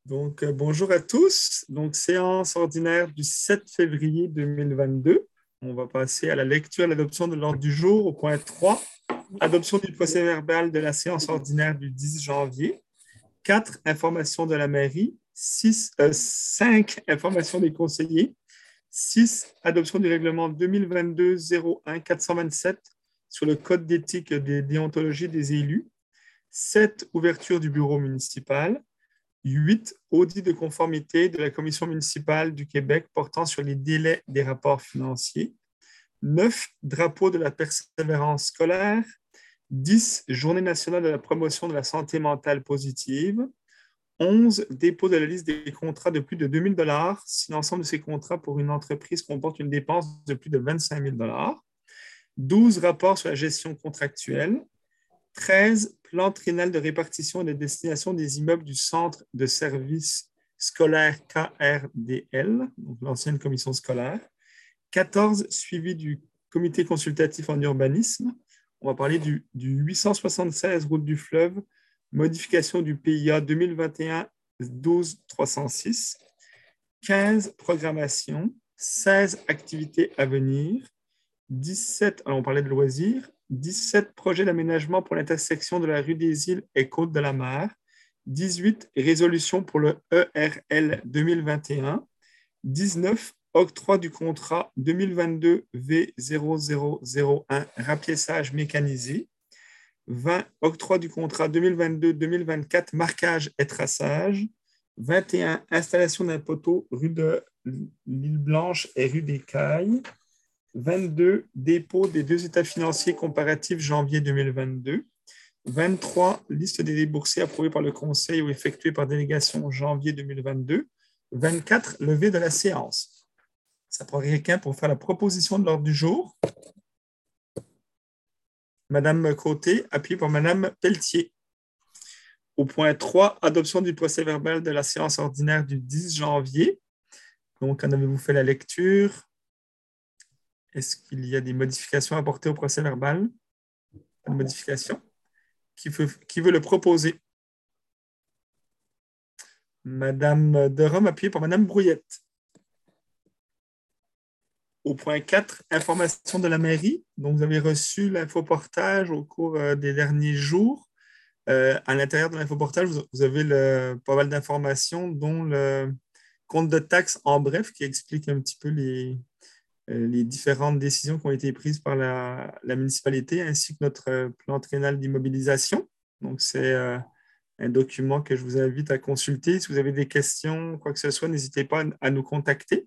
Bonjour à tous. Séance ordinaire du 7 février 2022. On va passer à la lecture et l'adoption de l'ordre du jour au point 3. Adoption du procès-verbal de la séance ordinaire du 10 janvier. 4. Information de la mairie. 5. Information des conseillers. 6. Adoption du règlement 2022-01-427 sur le code d'éthique et de déontologie des élus. 7. Ouverture du bureau municipal. 8. Audit de conformité de la Commission municipale du Québec portant sur les délais des rapports financiers. 9. Drapeau de la persévérance scolaire. 10. Journée nationale de la promotion de la santé mentale positive. 11. Dépôt de la liste des contrats de plus de 2 000 si l'ensemble de ces contrats pour une entreprise comporte une dépense de plus de 25 000 12. Rapport sur la gestion contractuelle. 13. Plan triennal de répartition et de destination des immeubles du Centre de services scolaires KRDL, donc l'ancienne commission scolaire. 14. Suivi du comité consultatif en urbanisme. On va parler du 876 route du fleuve, modification du PIA 2021-12-306. 15. Programmation. 16. Activités à venir. 17. Alors on parlait de loisirs. 17. Projets d'aménagement pour l'intersection de la rue des Îles et Côte de la Mer. 18. Résolution pour le ERL 2021. 19. Octroi du contrat 2022 V0001 rapiessage mécanisé. 20. Octroi du contrat 2022-2024 marquage et traçage. 21. Installation d'un poteau rue de l'Île Blanche et rue des Cailles. 22. Dépôt des deux états financiers comparatifs janvier 2022. 23. Liste des déboursés approuvés par le Conseil ou effectués par délégation janvier 2022. 24. Levée de la séance. Ça prend quelqu'un pour faire la proposition de l'ordre du jour. Madame Côté, appuyée par Madame Pelletier. Au point 3, adoption du procès-verbal de la séance ordinaire du 10 janvier. Donc, en avez-vous fait la lecture? Est-ce qu'il y a des modifications apportées au procès-verbal? Pas de modification? Qui veut le proposer? Madame Derome, appuyée par Madame Brouillette. Au point 4, information de la mairie. Donc, vous avez reçu l'infoportage au cours des derniers jours. À l'intérieur de l'infoportage, vous avez pas mal d'informations, dont le compte de taxes en bref, qui explique un petit peu les différentes décisions qui ont été prises par la municipalité, ainsi que notre plan triennal d'immobilisation. Donc, c'est un document que je vous invite à consulter. Si vous avez des questions, quoi que ce soit, n'hésitez pas à nous contacter.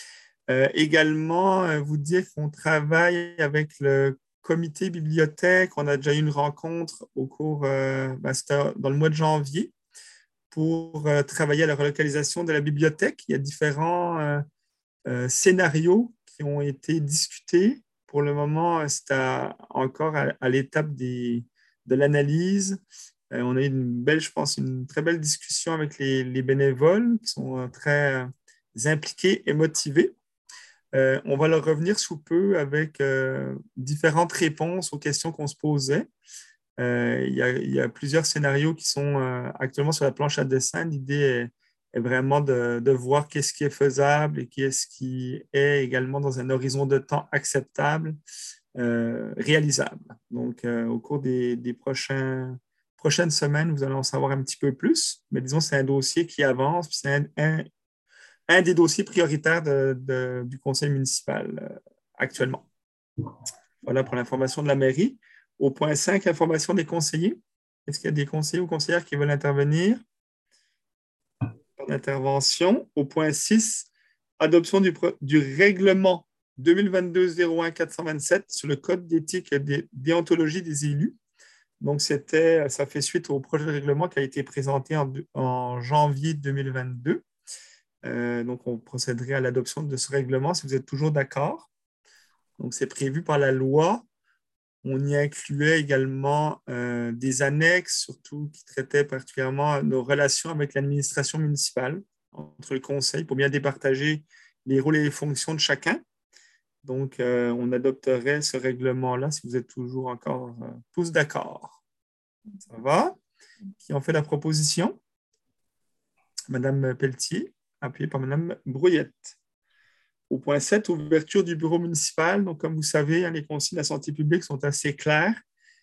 Également, vous dire qu'on travaille avec le comité bibliothèque. On a déjà eu une rencontre au cours, c'était dans le mois de janvier, pour travailler à la relocalisation de la bibliothèque. Il y a différents scénarios qui ont été discutés. Pour le moment, c'est encore à l'étape de l'analyse. On a eu je pense, une très belle discussion avec les bénévoles qui sont très impliqués et motivés. On va leur revenir sous peu avec différentes réponses aux questions qu'on se posait. Il y a plusieurs scénarios qui sont actuellement sur la planche à dessin. L'idée est vraiment de voir qu'est-ce qui est faisable et qu'est-ce qui est également dans un horizon de temps acceptable, réalisable. Donc, au cours des prochaines semaines, vous allez en savoir un petit peu plus. Mais disons, c'est un dossier qui avance, puis c'est un des dossiers prioritaires du conseil municipal actuellement. Voilà pour l'information de la mairie. Au point 5, information des conseillers. Est-ce qu'il y a des conseillers ou conseillères qui veulent intervenir? Pas d'intervention. Au point 6, adoption du règlement 2022-01-427 sur le code d'éthique et de déontologie des élus. Donc, ça fait suite au projet de règlement qui a été présenté en janvier 2022. Donc, on procéderait à l'adoption de ce règlement si vous êtes toujours d'accord. Donc, c'est prévu par la loi. On y incluait également des annexes, surtout qui traitaient particulièrement nos relations avec l'administration municipale, entre le conseil, pour bien départager les rôles et les fonctions de chacun. Donc, on adopterait ce règlement-là si vous êtes toujours encore tous d'accord. Ça va? Qui en fait la proposition? Madame Pelletier, appuyée par Madame Brouillette. Au point 7, ouverture du bureau municipal. Donc, comme vous savez, les consignes de la santé publique sont assez claires.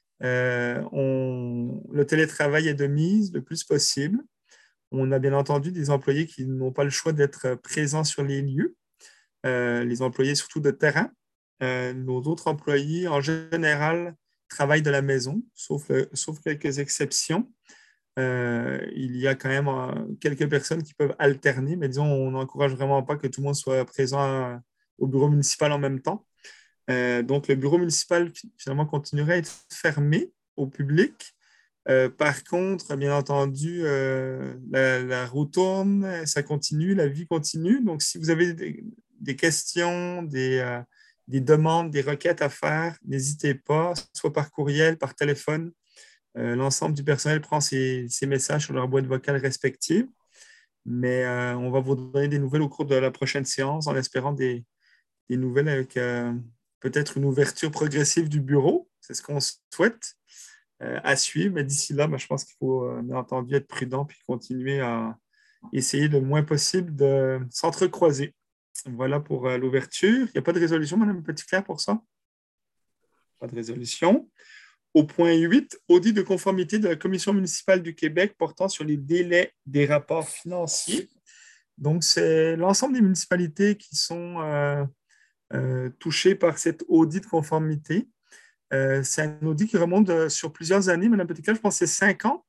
Le télétravail est de mise le plus possible. On a bien entendu des employés qui n'ont pas le choix d'être présents sur les lieux, les employés surtout de terrain. Nos autres employés, en général, travaillent de la maison, sauf quelques exceptions. Il y a quand même quelques personnes qui peuvent alterner, mais disons, on n'encourage vraiment pas que tout le monde soit présent au bureau municipal en même temps. Donc, le bureau municipal, finalement, continuerait à être fermé au public. Par contre, bien entendu, la roue tourne, ça continue, la vie continue. Donc, si vous avez des questions, des demandes, des requêtes à faire, n'hésitez pas, soit par courriel, par téléphone. L'ensemble du personnel prend ces messages sur leur boîte vocale respective. Mais on va vous donner des nouvelles au cours de la prochaine séance en espérant des nouvelles avec peut-être une ouverture progressive du bureau. C'est ce qu'on souhaite à suivre. Mais d'ici là, je pense qu'il faut, bien entendu, être prudent puis continuer à essayer le moins possible de s'entrecroiser. Voilà pour l'ouverture. Il n'y a pas de résolution, Mme Petitclerc, pour ça? Pas de résolution. Au point 8, audit de conformité de la Commission municipale du Québec portant sur les délais des rapports financiers. Donc, c'est l'ensemble des municipalités qui sont touchées par cet audit de conformité. C'est un audit qui remonte sur plusieurs années. Mme Petitclerc, je pense que c'est 5 ans.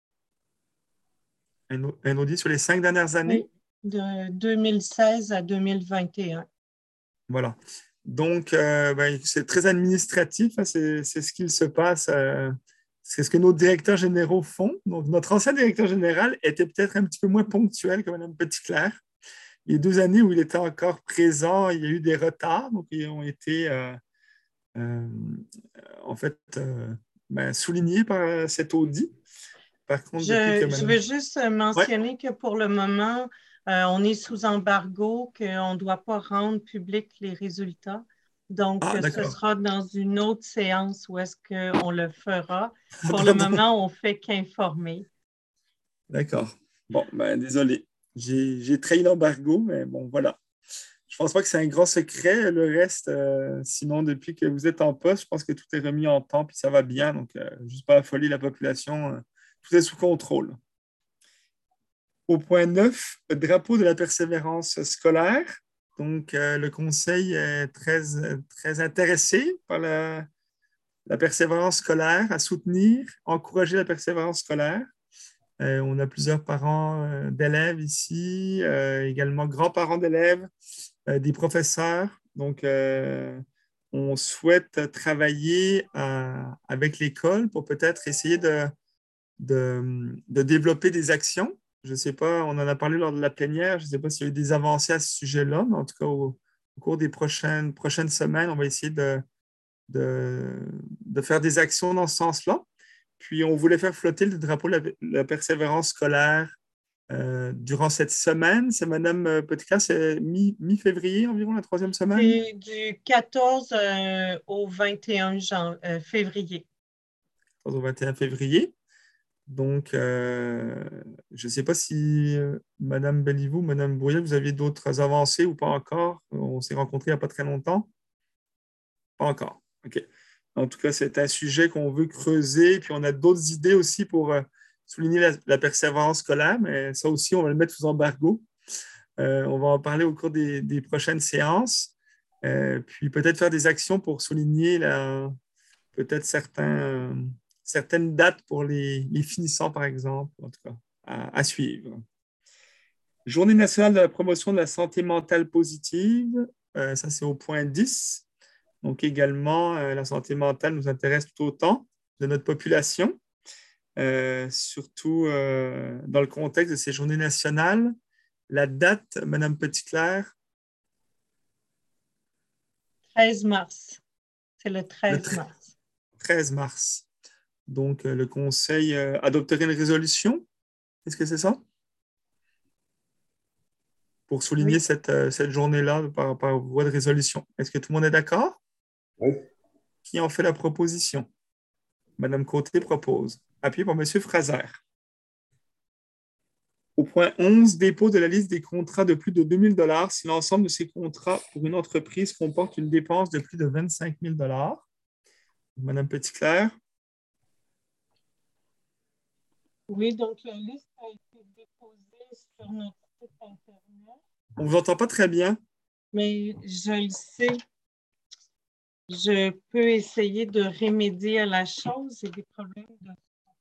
Un audit sur les 5 dernières années. Oui, de 2016 à 2021. Voilà. Donc, c'est très administratif. C'est ce qu'il se passe. C'est ce que nos directeurs généraux font. Donc, notre ancien directeur général était peut-être un petit peu moins ponctuel que Mme Petitclerc. Les 2 années où il était encore présent, il y a eu des retards. Donc, ils ont été en fait soulignés par cet audit. Par contre, depuis que Je veux juste Ouais. mentionner que pour le moment, on est sous embargo, qu'on ne doit pas rendre public les résultats. Donc, Ah, ce d'accord. sera dans une autre séance où est-ce qu'on le fera. Pour le Pardon. moment, on ne fait qu'informer. D'accord. Bon, désolé. J'ai trahi l'embargo, mais bon, voilà. Je pense pas que c'est un grand secret. Le reste, sinon, depuis que vous êtes en poste, je pense que tout est remis en temps, puis ça va bien. Donc, juste pas affoler la population. Tout est sous contrôle. Au point 9, drapeau de la persévérance scolaire. Donc, le conseil est très intéressé par la persévérance scolaire, à soutenir, encourager la persévérance scolaire. On a plusieurs parents d'élèves ici, également grands-parents d'élèves, des professeurs. Donc, on souhaite travailler avec l'école pour peut-être essayer de développer des actions. Je ne sais pas, on en a parlé lors de la plénière, je ne sais pas s'il y a eu des avancées à ce sujet-là, mais en tout cas, au cours des prochaines semaines, on va essayer de faire des actions dans ce sens-là. Puis, on voulait faire flotter le drapeau de la persévérance scolaire durant cette semaine. C'est Madame Petitclerc, c'est mi-février environ, la 3e semaine? C'est du 14 au 21 février. Au 21 février. Donc, je ne sais pas si Madame Béliveau, Madame Brouillet, vous aviez d'autres avancées ou pas encore. On s'est rencontrés il n'y a pas très longtemps. Pas encore. OK. En tout cas, c'est un sujet qu'on veut creuser. Puis, on a d'autres idées aussi pour souligner la persévérance scolaire, mais ça aussi, on va le mettre sous embargo. On va en parler au cours des prochaines séances. Puis, peut-être faire des actions pour souligner peut-être certaines dates pour les finissants, par exemple, en tout cas, à suivre. Journée nationale de la promotion de la santé mentale positive, ça c'est au point 10. Donc également, la santé mentale nous intéresse tout autant de notre population, surtout dans le contexte de ces journées nationales. La date, Madame Petitclerc? 13 mars. C'est le Le 13 mars. 13 mars. Donc, le Conseil adopterait une résolution. Est-ce que c'est ça? Pour souligner Oui. cette journée-là par voie de résolution. Est-ce que tout le monde est d'accord? Oui. Qui en fait la proposition? Madame Côté propose. Appuyé par Monsieur Fraser. Au point 11, dépôt de la liste des contrats de plus de 2 000 si l'ensemble de ces contrats pour une entreprise comporte une dépense de plus de 25 000 Madame Petitclerc. Oui, donc la liste a été déposée sur notre site Internet. On ne vous entend pas très bien. Mais je le sais. Je peux essayer de remédier à la chose. J'ai des problèmes de...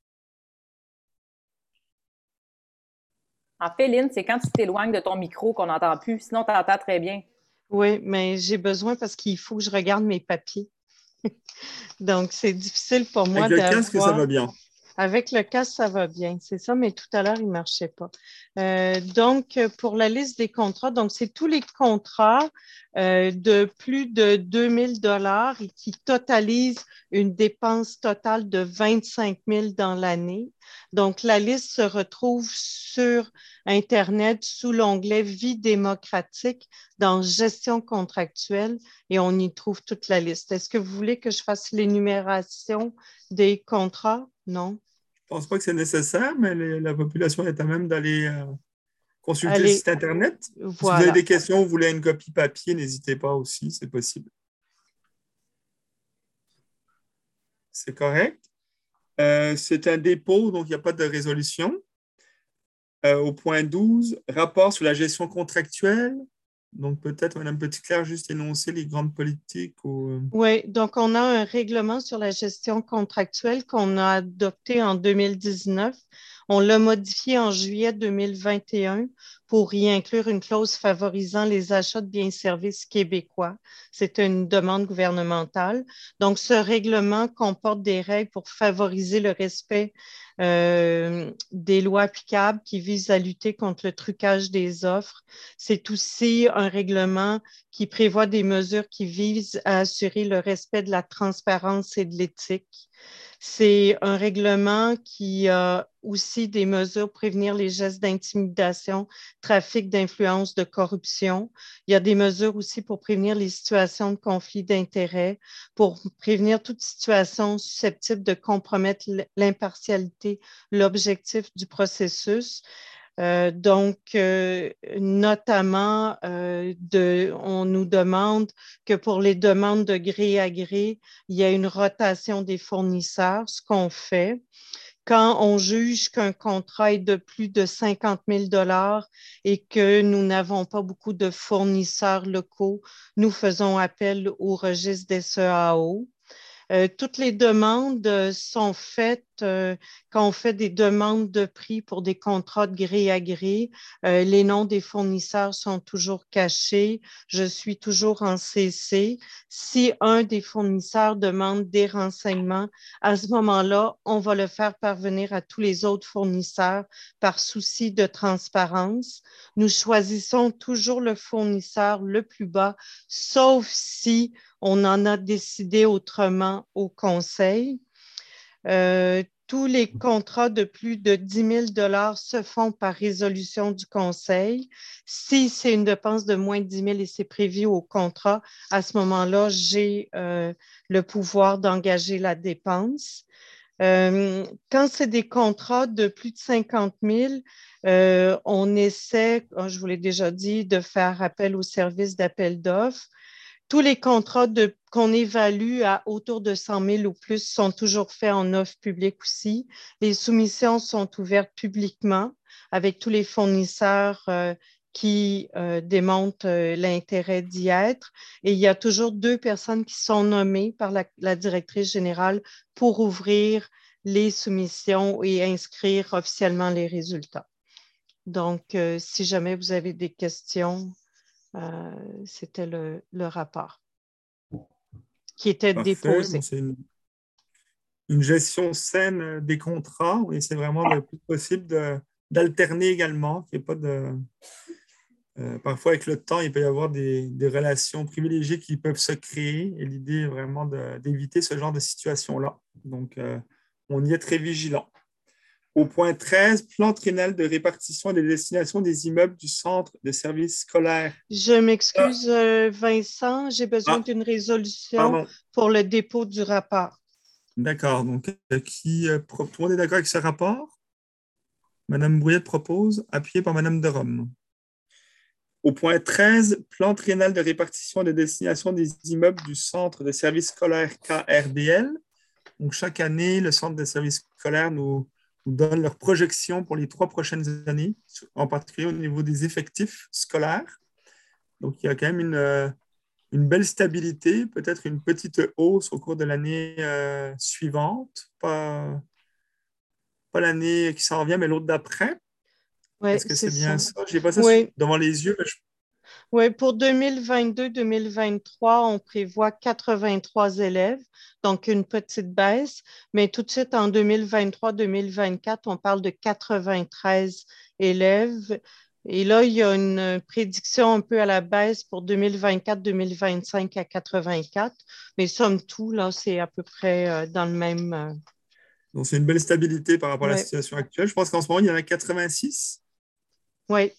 En fait, Lynn, c'est quand tu t'éloignes de ton micro qu'on n'entend plus. Sinon, tu entends très bien. Oui, mais j'ai besoin parce qu'il faut que je regarde mes papiers. Donc, c'est difficile pour moi Avec le casque, ça d'avoir... va bien. Avec le casque, ça va bien, c'est ça, mais tout à l'heure, il ne marchait pas. Donc, pour la liste des contrats, donc c'est tous les contrats de plus de 2 000 et qui totalisent une dépense totale de 25 000 dans l'année. Donc, la liste se retrouve sur Internet sous l'onglet Vie démocratique dans Gestion contractuelle et on y trouve toute la liste. Est-ce que vous voulez que je fasse l'énumération des contrats? Non. Je ne pense pas que c'est nécessaire, mais la population est à même d'aller consulter le Allez, site Internet. Si vous avez voilà. des questions, vous voulez une copie papier, n'hésitez pas aussi, c'est possible. C'est correct. C'est un dépôt, donc il n'y a pas de résolution. Au point 12, rapport sur la gestion contractuelle. Donc peut-être, Mme Petitclerc, juste énoncer les grandes politiques. Oui, donc on a un règlement sur la gestion contractuelle qu'on a adopté en 2019. On l'a modifié en juillet 2021 pour y inclure une clause favorisant les achats de biens et services québécois. C'est une demande gouvernementale. Donc, ce règlement comporte des règles pour favoriser le respect des lois applicables qui visent à lutter contre le trucage des offres. C'est aussi un règlement qui prévoit des mesures qui visent à assurer le respect de la transparence et de l'éthique. C'est un règlement qui a aussi des mesures pour prévenir les gestes d'intimidation, trafic d'influence, de corruption. Il y a des mesures aussi pour prévenir les situations de conflit d'intérêts, pour prévenir toute situation susceptible de compromettre l'impartialité, l'objectif du processus. Notamment, on nous demande que pour les demandes de gré à gré, il y a une rotation des fournisseurs, ce qu'on fait. Quand on juge qu'un contrat est de plus de 50 000 et que nous n'avons pas beaucoup de fournisseurs locaux, nous faisons appel au registre des SEAO. Toutes les demandes sont faites quand on fait des demandes de prix pour des contrats de gré à gré. Les noms des fournisseurs sont toujours cachés. Je suis toujours en CC. Si un des fournisseurs demande des renseignements, à ce moment-là, on va le faire parvenir à tous les autres fournisseurs par souci de transparence. Nous choisissons toujours le fournisseur le plus bas, sauf si on en a décidé autrement au Conseil. Tous les contrats de plus de 10 000 se font par résolution du Conseil. Si c'est une dépense de moins de 10 000 et c'est prévu au contrat, à ce moment-là, j'ai le pouvoir d'engager la dépense. Quand c'est des contrats de plus de 50 000, on essaie, je vous l'ai déjà dit, de faire appel au service d'appel d'offres. Tous les contrats qu'on évalue à autour de 100 000 ou plus sont toujours faits en offre publique aussi. Les soumissions sont ouvertes publiquement avec tous les fournisseurs qui démontrent l'intérêt d'y être. Et il y a toujours 2 personnes qui sont nommées par la directrice générale pour ouvrir les soumissions et inscrire officiellement les résultats. Donc, si jamais vous avez des questions, c'était le rapport qui était Parfait. déposé. C'est une gestion saine des contrats. On essaie vraiment le plus possible d'alterner également, qu'il n'y ait pas de... parfois, avec le temps, il peut y avoir des relations privilégiées qui peuvent se créer et l'idée est vraiment d'éviter ce genre de situation-là. Donc, on y est très vigilant. Au point 13, plan triennal de répartition et de destination des immeubles du centre de services scolaires. Je m'excuse, Vincent, j'ai besoin d'une résolution Pardon. pour le dépôt du rapport. D'accord. Donc, tout le monde est d'accord avec ce rapport? Madame Brouillette propose, appuyé par Madame de Rome. Au point 13, plan triennal de répartition et de destination des immeubles du Centre de services scolaires KRDL. Donc, chaque année, le Centre de services scolaires nous donne leurs projections pour les 3 prochaines années, en particulier au niveau des effectifs scolaires. Donc, il y a quand même une belle stabilité, peut-être une petite hausse au cours de l'année suivante, pas l'année qui s'en vient, mais l'autre d'après. Oui, Est-ce que c'est c'est bien ça. ça? Je n'ai pas ça Oui, devant les yeux. oui, pour 2022-2023, on prévoit 83 élèves, donc une petite baisse, mais tout de suite en 2023-2024, on parle de 93 élèves. Et là, il y a une prédiction un peu à la baisse pour 2024-2025 à 84, mais somme toute, là, c'est à peu près dans le même. Donc, c'est une belle stabilité par rapport à la Oui, situation actuelle. Je pense qu'en ce moment, il y en a 86. oui,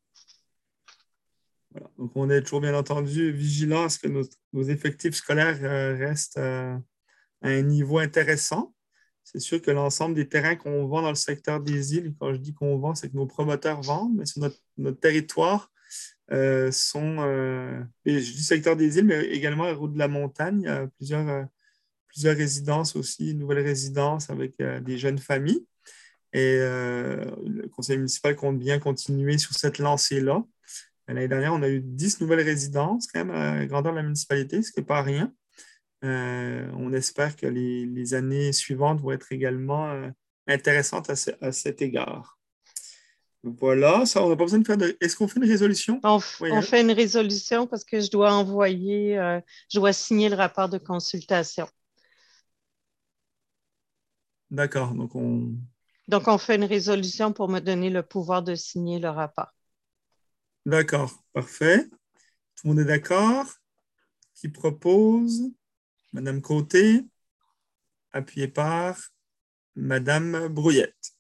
Voilà. Donc, on est toujours bien entendu vigilant à ce que nos effectifs scolaires restent à un niveau intéressant. C'est sûr que l'ensemble des terrains qu'on vend dans le secteur des îles, quand je dis qu'on vend, c'est que nos promoteurs vendent, mais sur notre territoire sont, et je dis secteur des îles, mais également la route de la montagne, il y a plusieurs résidences aussi, nouvelles résidences avec des jeunes familles. Et le conseil municipal compte bien continuer sur cette lancée-là. L'année dernière, on a eu 10 nouvelles résidences, quand même, à la grandeur de la municipalité, ce qui n'est pas rien. On espère que les années suivantes vont être également intéressantes à cet égard. Voilà, ça, on n'a pas besoin de faire de... Est-ce qu'on fait une résolution? Oui, on fait une résolution parce que je dois je dois signer le rapport de consultation. d'accord. Donc, on fait une résolution pour me donner le pouvoir de signer le rapport. D'accord, parfait. Tout le monde est d'accord? Qui propose? Madame Côté, appuyé par Madame Brouillette.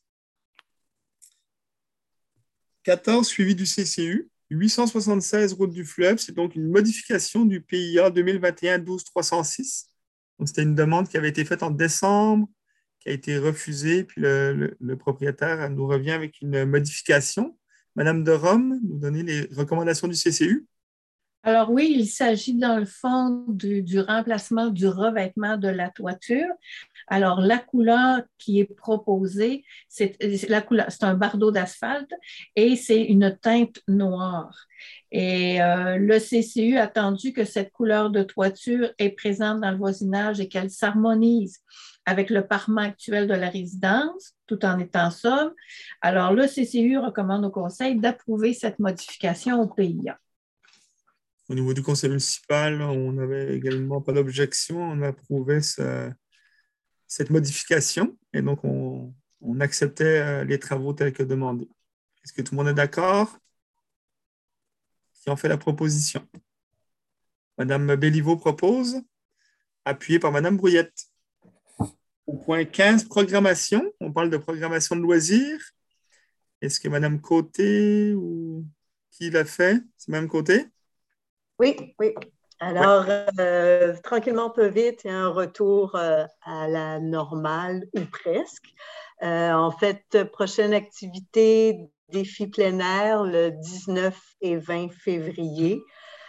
14, suivi du CCU. 876 route du fleuve, c'est donc une modification du PIA 2021-12-306. Donc, c'était une demande qui avait été faite en décembre, qui a été refusée, puis le propriétaire nous revient avec une modification. Madame de Rome, nous donner les recommandations du CCU. Alors oui, il s'agit dans le fond du remplacement du revêtement de la toiture. Alors la couleur qui est proposée, c'est un bardeau d'asphalte et c'est une teinte noire. Et le CCU a attendu que cette couleur de toiture est présente dans le voisinage et qu'elle s'harmonise avec le parement actuel de la résidence, tout en étant sobre. Alors le CCU recommande au conseil d'approuver cette modification au PIA. Au niveau du conseil municipal, on n'avait également pas d'objection. On approuvait cette modification et donc on acceptait les travaux tels que demandés. Est-ce que tout le monde est d'accord? Qui en fait la proposition? Madame Béliveau propose, appuyée par Madame Brouillette. Au point 15, programmation. On parle de programmation de loisirs. Est-ce que Madame Côté ou qui l'a fait? C'est Madame Côté? Oui, oui. Alors, tranquillement, peu vite, il y a un retour à la normale ou presque. En fait, prochaine activité, défi plein air, le 19 et 20 février.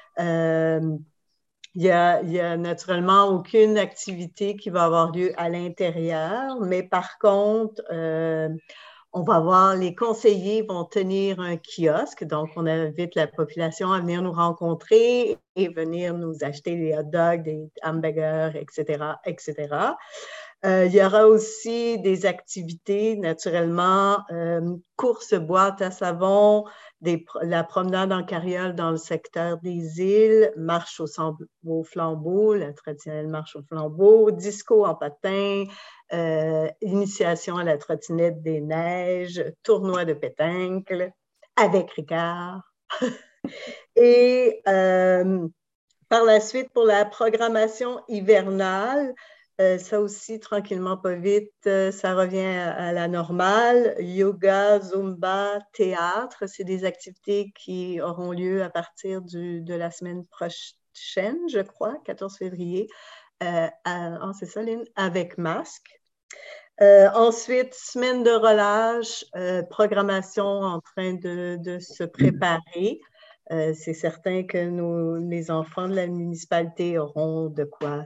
Il y a naturellement aucune activité qui va avoir lieu à l'intérieur, mais par contre, on va voir, les conseillers vont tenir un kiosque, donc on invite la population à venir nous rencontrer et venir nous acheter des hot dogs, des hamburgers, etc., etc. Il y aura aussi des activités, naturellement, course boîte à savon, la promenade en carriole dans le secteur des îles, marche au flambeau, la traditionnelle marche au flambeau, disco en patin, initiation à la trottinette des neiges, tournoi de pétanque avec Ricard. Et par la suite, pour la programmation hivernale, ça aussi, tranquillement, pas vite, ça revient à la normale. Yoga, Zumba, théâtre, c'est des activités qui auront lieu à partir de la semaine prochaine, je crois, 14 février. C'est ça, Lynn, avec masque. Ensuite, semaine de relâche, programmation en train de se préparer. C'est certain que les enfants de la municipalité auront de quoi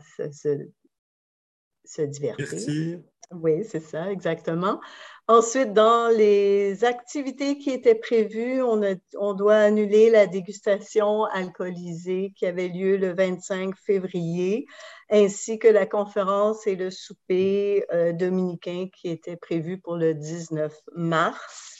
se divertir. Merci. Oui, c'est ça, exactement. Ensuite, dans les activités qui étaient prévues, on doit annuler la dégustation alcoolisée qui avait lieu le 25 février, ainsi que la conférence et le souper dominicain qui était prévu pour le 19 mars.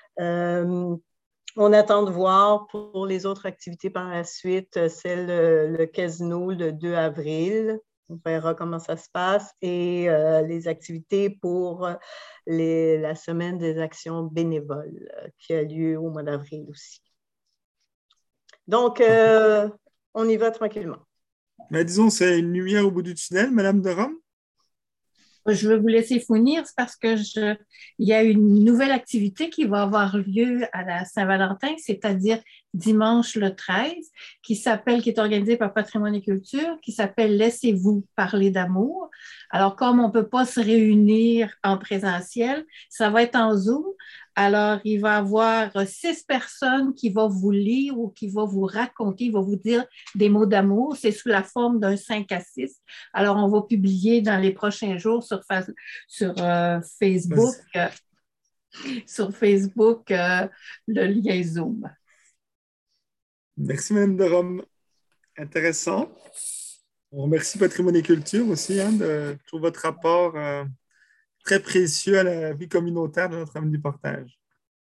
On attend de voir pour les autres activités par la suite, celle le casino le 2 avril. On verra comment ça se passe et les activités pour la semaine des actions bénévoles qui a lieu au mois d'avril aussi. Donc, on y va tranquillement. Mais disons, c'est une lumière au bout du tunnel, Madame de Rome? Je vais vous laisser finir, c'est parce que il y a une nouvelle activité qui va avoir lieu à la Saint-Valentin, c'est-à-dire dimanche le 13, qui est organisée par Patrimoine et Culture, qui s'appelle Laissez-vous parler d'amour. Alors, comme on ne peut pas se réunir en présentiel, ça va être en Zoom. Alors, il va y avoir 6 personnes qui vont vous lire ou qui vont vous raconter, vont vous dire des mots d'amour. C'est sous la forme d'un 5 à 6. Alors, on va publier dans les prochains jours sur Facebook, le lien Zoom. Merci, Madame de Rome. Intéressant. On remercie Patrimoine et Culture aussi de tout votre rapport très précieux à la vie communautaire de notre homme du portage.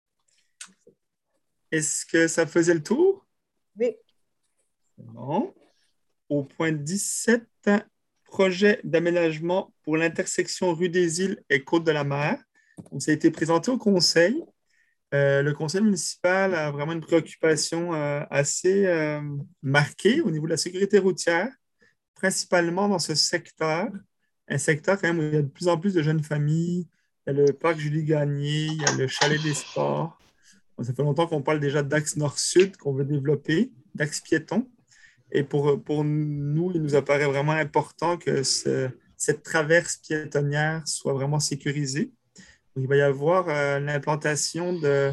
Est-ce que ça faisait le tour? Oui. Bon. Au point 17, projet d'aménagement pour l'intersection rue des Îles et Côte-de-la-Mer. Donc, ça a été présenté au conseil. Le conseil municipal a vraiment une préoccupation assez marquée au niveau de la sécurité routière, principalement dans ce secteur. Un secteur quand même où il y a de plus en plus de jeunes familles. Il y a le parc Julie Gagné, il y a le chalet des sports. Donc, ça fait longtemps qu'on parle déjà d'axe nord-sud qu'on veut développer, d'axe piéton. Et pour nous, il nous apparaît vraiment important que cette traverse piétonnière soit vraiment sécurisée. Donc, il va y avoir l'implantation de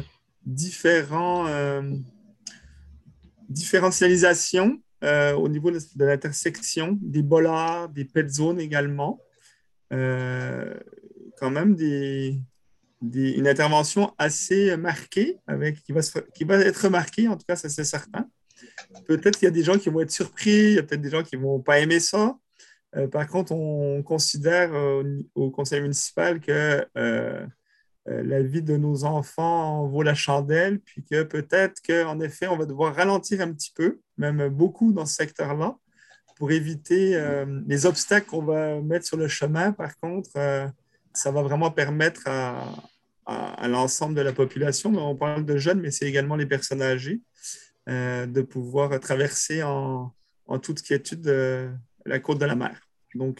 différentes signalisations au niveau de l'intersection, des bollards, des pet zones également. Quand même une intervention assez marquée, qui va être remarquée, en tout cas, ça c'est certain. Peut-être qu'il y a des gens qui vont être surpris, il y a peut-être des gens qui ne vont pas aimer ça. Par contre, on considère au conseil municipal que la vie de nos enfants vaut la chandelle, puis que peut-être qu'en effet, on va devoir ralentir un petit peu, même beaucoup dans ce secteur-là, pour éviter les obstacles qu'on va mettre sur le chemin. Par contre, ça va vraiment permettre à l'ensemble de la population, on parle de jeunes, mais c'est également les personnes âgées, de pouvoir traverser en toute quiétude la côte de la mer. Donc,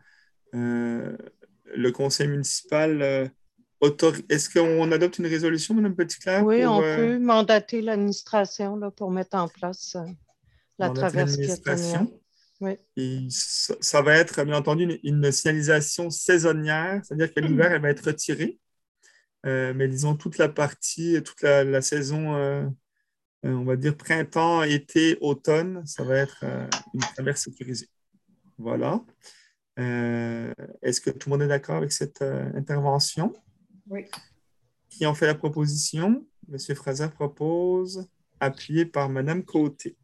le conseil municipal est-ce qu'on adopte une résolution, Mme Petitclerc? Oui, on peut mandater l'administration pour mettre en place la traverse piétonnière. Oui. Et ça va être, bien entendu, une signalisation saisonnière, c'est-à-dire que l'hiver, elle va être retirée. Mais disons, toute la saison, on va dire printemps, été, automne, ça va être une traverse sécurisée. Voilà. Est-ce que tout le monde est d'accord avec cette intervention? Oui. Qui en fait la proposition? M. Fraser propose, appuyé par Mme Côté.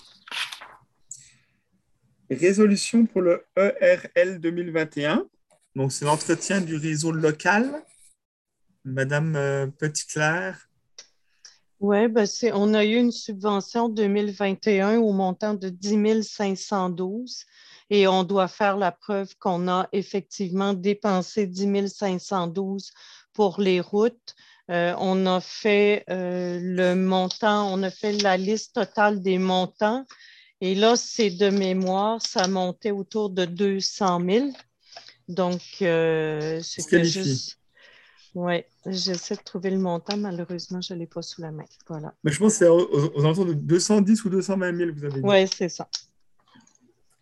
Résolution pour le ERL 2021. Donc, c'est l'entretien du réseau local. Madame Petitclerc. Oui, on a eu une subvention 2021 au montant de 10 512 et on doit faire la preuve qu'on a effectivement dépensé 10 512 pour les routes. On a fait le montant, on a fait la liste totale des montants et là, c'est de mémoire, ça montait autour de 200 000. Donc, c'était juste... Oui, j'essaie de trouver le montant. Malheureusement, je ne l'ai pas sous la main. Voilà. Mais je pense que c'est aux alentours de 210 ou 220 000, vous avez dit. Oui, c'est ça.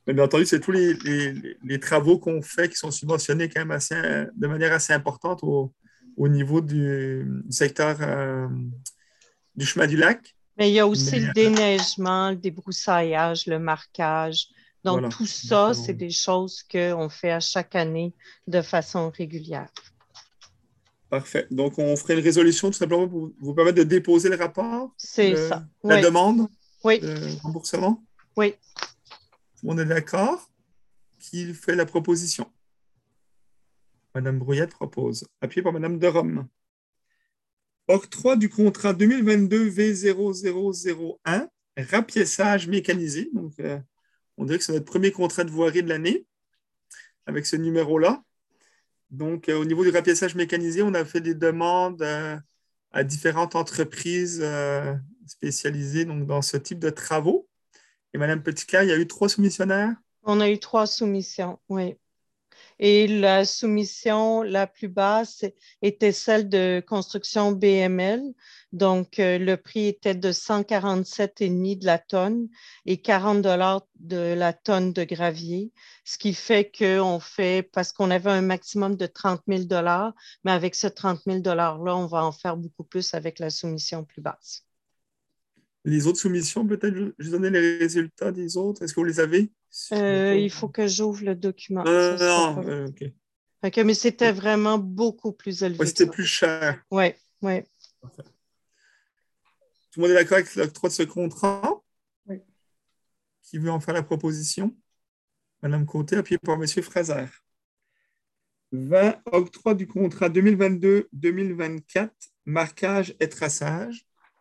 Mais bien entendu, c'est tous les travaux qu'on fait qui sont subventionnés quand même de manière assez importante au niveau du secteur du chemin du lac. Mais il y a Mais aussi le déneigement, le débroussaillage, le marquage. Donc, voilà, tout ça, c'est différents. des choses qu'on fait à chaque année de façon régulière. Parfait. Donc, on ferait une résolution tout simplement pour vous permettre de déposer le rapport, C'est ça. la Oui, demande oui, de remboursement. oui. On est d'accord? Qui fait la proposition? Madame Brouillette propose, appuyée par Madame Derome. Octroi du contrat 2022 V0001, rapiessage mécanisé. Donc, on dirait que c'est notre premier contrat de voirie de l'année avec ce numéro-là. Donc, au niveau du rapiessage mécanisé, on a fait des demandes à différentes entreprises spécialisées donc, dans ce type de travaux. Et Madame Petitclerc, il y a eu 3 soumissionnaires. On a eu 3 soumissions, oui. Et la soumission la plus basse était celle de construction BML. Donc, le prix était de 147,5 de la tonne et 40 de la tonne de gravier, ce qui fait qu'on fait, parce qu'on avait un maximum de 30 000 mais avec ce 30 000 $-là, on va en faire beaucoup plus avec la soumission plus basse. Les autres soumissions, peut-être, je donnais les résultats des autres. Est-ce que vous les avez? Il faut que j'ouvre le document. Ça sera Non, pas... OK. OK, mais c'était vraiment beaucoup plus Ouais, élevé que c'était ça. plus cher. Oui, oui. Tout le monde est d'accord avec l'octroi de ce contrat? Oui. Qui veut en faire la proposition? Madame Côté, appuyée par Monsieur Fraser. 20, octroi du contrat 2022-2024, marquage et traçage.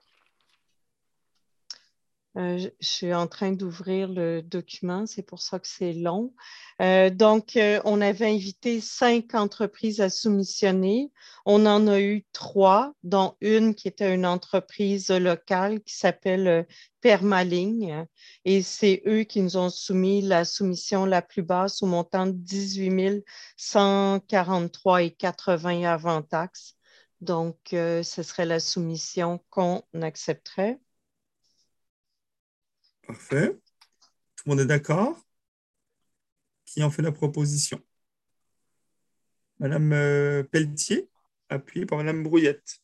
Je suis en train d'ouvrir le document, c'est pour ça que c'est long. On avait invité 5 entreprises à soumissionner. On en a eu 3, dont une qui était une entreprise locale qui s'appelle Permaligne. Et c'est eux qui nous ont soumis la soumission la plus basse au montant de 18 143,80 avant taxe. Donc, ce serait la soumission qu'on accepterait. Parfait. Tout le monde est d'accord? Qui en fait la proposition? Madame Pelletier, appuyée par Madame Brouillette.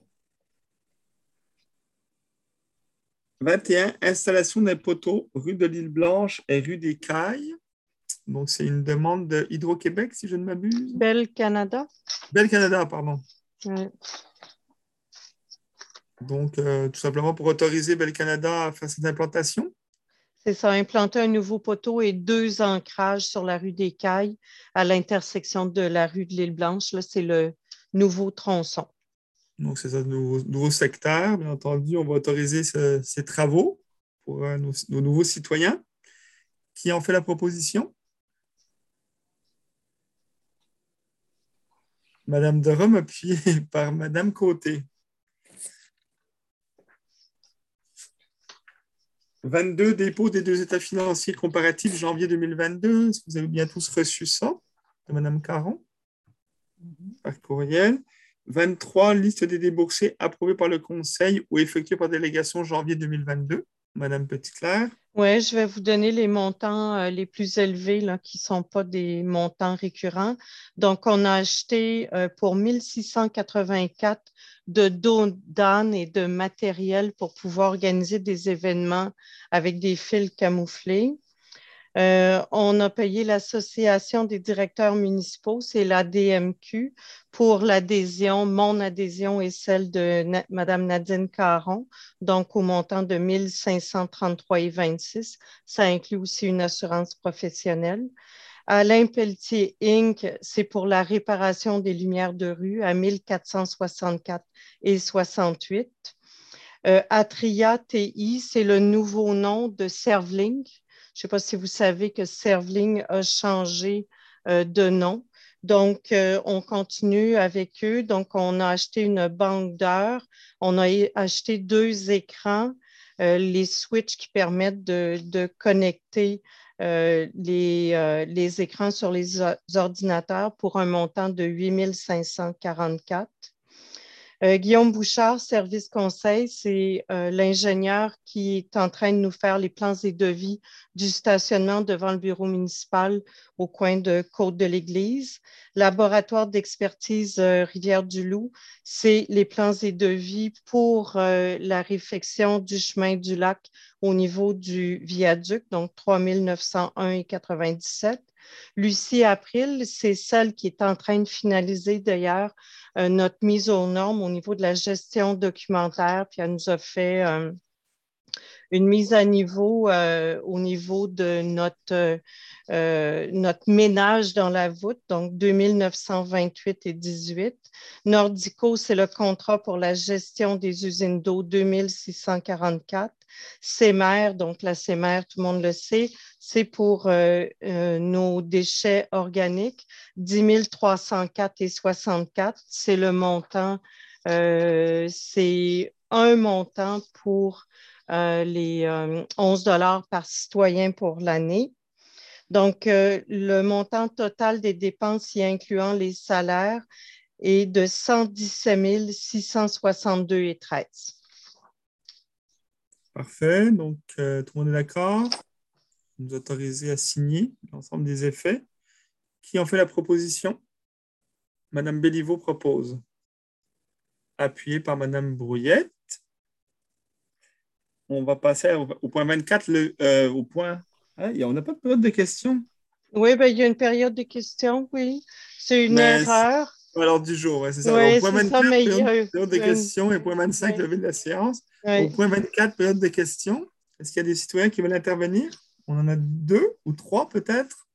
21, installation d'un poteau rue de l'Île Blanche et rue des Cailles. Donc, c'est une demande de Hydro-Québec, si je ne m'abuse. Belle Canada. Belle Canada, pardon. Ouais. Donc, tout simplement pour autoriser Belle Canada à faire cette implantation. C'est ça, implanter un nouveau poteau et 2 ancrages sur la rue des Cailles à l'intersection de la rue de l'Île-Blanche. Là, c'est le nouveau tronçon. Donc, c'est ça, nouveau secteur. Bien entendu, on va autoriser ces travaux pour nos nouveaux citoyens. Qui en fait la proposition? Madame Derome, appuyée par Madame Côté. 22, dépôt des 2 états financiers comparatifs janvier 2022. Est-ce que vous avez bien tous reçu ça de Madame Caron par courriel? 23, liste des déboursés approuvés par le Conseil ou effectués par délégation janvier 2022. Madame Petitclerc. Oui, je vais vous donner les montants les plus élevés là, qui ne sont pas des montants récurrents. Donc, on a acheté pour 1 684 de dos d'âne et de matériel pour pouvoir organiser des événements avec des fils camouflés. On a payé l'Association des directeurs municipaux, c'est l'ADMQ, pour l'adhésion, mon adhésion et celle de Mme Nadine Caron, donc au montant de 1 533,26. Ça inclut aussi une assurance professionnelle. Alain Pelletier Inc., c'est pour la réparation des lumières de rue à 1 464,68. Atria TI, c'est le nouveau nom de Servling. Je ne sais pas si vous savez que Servling a changé de nom. Donc, on continue avec eux. Donc, on a acheté une banque d'heures. On a acheté 2 écrans, les switches qui permettent de connecter les écrans sur les ordinateurs pour un montant de 8 544. Guillaume Bouchard, service conseil, c'est l'ingénieur qui est en train de nous faire les plans et devis du stationnement devant le bureau municipal au coin de Côte-de-l'Église. Laboratoire d'expertise Rivière-du-Loup, c'est les plans et devis pour la réfection du chemin du lac au niveau du viaduc, donc 3901 et 97. Lucie April, c'est celle qui est en train de finaliser d'ailleurs notre mise aux normes au niveau de la gestion documentaire, puis elle nous a fait une mise à niveau au niveau de notre ménage dans la voûte, donc 2928 et 18. Nordico, c'est le contrat pour la gestion des usines d'eau 2644. CEMER, donc la CEMER, tout le monde le sait, c'est pour nos déchets organiques, 10 304 et 64. C'est le montant, c'est un montant pour les 11 par citoyen pour l'année. Donc, le montant total des dépenses, y incluant les salaires, est de 117 662 et 13. Parfait. Donc, tout le monde est d'accord. Vous nous autorisez à signer l'ensemble des effets. Qui en fait la proposition? Madame Béliveau propose. Appuyé par Madame Brouillette. On va passer au point 24, au point... Ah, on n'a pas de période de questions. Oui, ben, il y a une période de questions, oui. C'est une Mais erreur. à l'ordre du jour, ouais, c'est ça. Oui, Au point c'est 24, ça, mais il y a période de questions, et point 25, oui. levée de la séance. Oui. Au point 24, période de questions. Est-ce qu'il y a des citoyens qui veulent intervenir? On en a 2 ou 3 peut-être.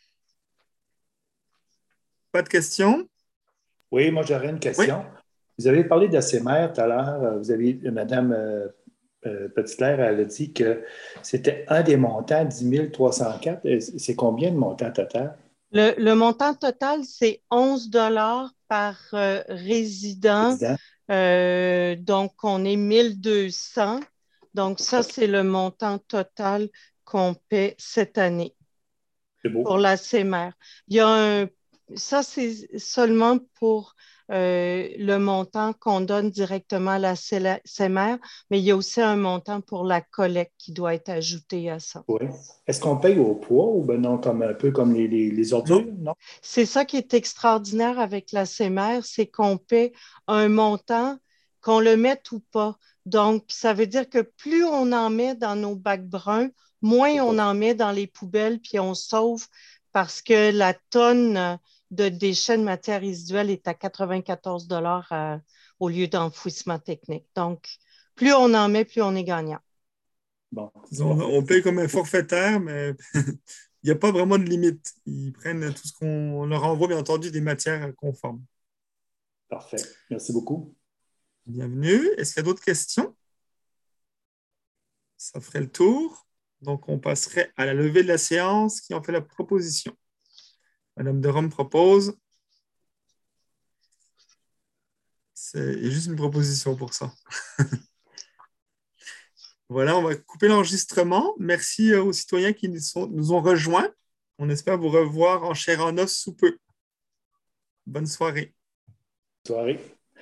Pas de questions? Oui, moi j'aurais une question. Oui. Vous avez parlé de la CEMER tout à l'heure. Vous avez, Madame Petitclerc, elle a dit que c'était un des montants, 10 304. C'est combien de montants total? Le montant total, c'est 11 par résident. Président? Donc, on est 1200. Donc, ça, c'est le montant total qu'on paie cette année C'est beau. pour la CEMER. Ça, c'est seulement pour le montant qu'on donne directement à la CEMER, mais il y a aussi un montant pour la collecte qui doit être ajouté à ça. Oui. Est-ce qu'on paye au poids ou ben non, comme un peu comme les ordures? Non. C'est ça qui est extraordinaire avec la CEMER, c'est qu'on paie un montant, qu'on le mette ou pas. Donc, ça veut dire que plus on en met dans nos bacs bruns, moins on en met dans les poubelles, puis on sauve parce que la tonne de déchets de matière résiduelle est à 94 au lieu d'enfouissement technique. Donc, plus on en met, plus on est gagnant. Bon. On paye comme un forfaitaire, mais il n'y a pas vraiment de limite. Ils prennent tout ce qu'on leur envoie, bien entendu, des matières conformes. Parfait. Merci beaucoup. Bienvenue. Est-ce qu'il y a d'autres questions? Ça ferait le tour. Donc, on passerait à la levée de la séance. Qui en fait la proposition? Madame de Rome propose. Il y a juste une proposition pour ça. Voilà, on va couper l'enregistrement. Merci aux citoyens qui nous ont rejoints. On espère vous revoir en chair et en os sous peu. Bonne soirée. Bonne soirée.